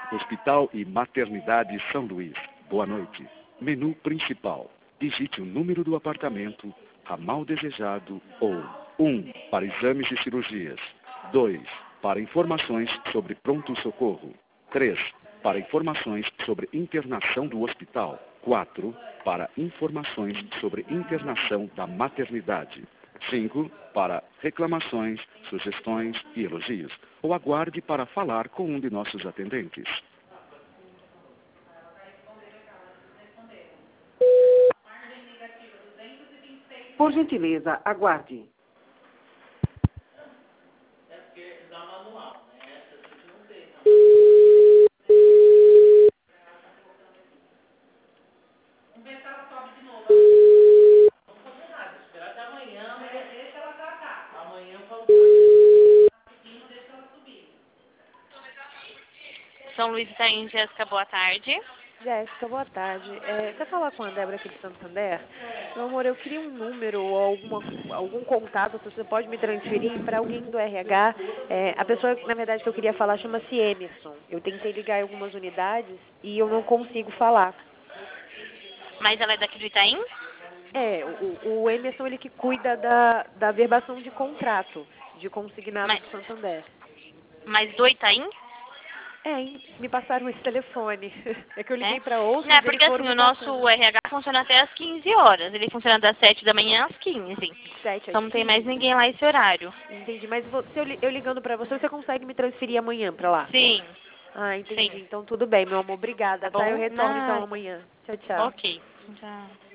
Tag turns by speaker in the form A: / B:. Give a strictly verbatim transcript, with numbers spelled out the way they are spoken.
A: Hospital e Maternidade São Luís. Boa noite. Menu principal. Digite o número do apartamento, ramal desejado ou um para exames e cirurgias. dois para informações sobre pronto-socorro. três para informações sobre internação do hospital. quatro para informações sobre internação da maternidade. cinco para reclamações, sugestões e elogios. Ou aguarde para falar com um de nossos atendentes.
B: Por gentileza, aguarde.
C: São Luís Itaim, Jéssica, boa tarde.
D: Jéssica, boa tarde. É, você fala com a Débora aqui de Santander? Meu amor, eu queria um número ou alguma, algum contato, se você pode me transferir para alguém do R H. É, a pessoa, na verdade, que eu queria falar chama-se Emerson. Eu tentei ligar em algumas unidades e eu não consigo falar.
C: Mas ela é daqui do Itaim?
D: É, o, o Emerson, ele que cuida da, da verbação de contrato de consignado
C: Mas,
D: do Santander.
C: mas do Itaim?
D: É, hein? Me passaram esse telefone. É que eu liguei
C: É,
D: para outros
C: é
D: e eles
C: porque
D: foram
C: assim,
D: me
C: o nosso
D: passando.
C: R H funciona até às quinze horas. Ele funciona das sete da manhã às quinze.
D: Sete às
C: Então não tem mais
D: quinze.
C: ninguém lá esse horário.
D: Entendi, mas vo- se eu, li- eu ligando pra você, você consegue me transferir amanhã pra lá?
C: Sim,
D: Ah, entendi.
C: sim.
D: Então tudo bem, meu amor. Obrigada,
C: Tá
D: tá? Eu
C: bom?
D: retorno então
C: Nada.
D: amanhã. Tchau, tchau.
C: Ok. Tchau.